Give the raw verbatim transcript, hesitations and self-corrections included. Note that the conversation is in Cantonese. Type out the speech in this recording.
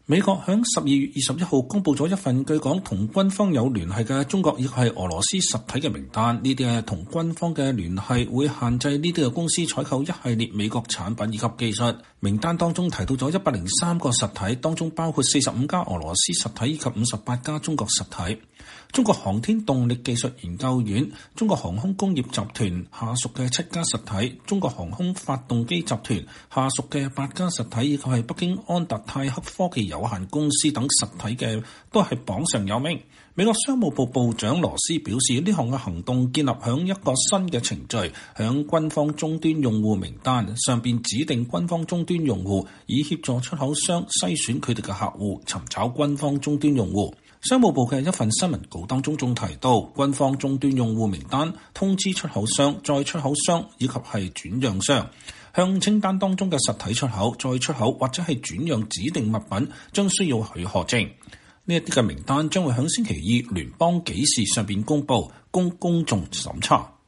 美國響十二月二十一號公佈咗一份據講同軍方有聯繫嘅中國以及係俄羅斯實體嘅名單，呢啲係同軍方嘅聯繫會限制呢啲嘅公司採購一系列美國產品以及技術。名單當中提到咗一百零三個實體，當中包括四十五家俄羅斯實體以及五十八家中國實體。中國航天動力技術研究院、中國航空工業集團下屬嘅七家實體、中國航空發動機集團下屬嘅八家實體，以及係北京安達泰克科技有限公司等實體嘅，都係榜上有名。美國商務部部長羅斯表示，呢項嘅行動建立響一個新嘅程序，響軍方終端用戶名單上邊指定軍方終端用戶，以協助出口商篩選佢哋嘅客戶，尋找軍方終端用戶。商務部嘅一份新聞稿當中仲提到，軍方終端用戶名單通知出口商、再出口商以及係轉讓商，向清單當中嘅實體出口、再出口或者係轉讓指定物品，將需要許可證。呢一啲嘅名單將會喺星期二聯邦紀事上邊公佈，供公眾審查。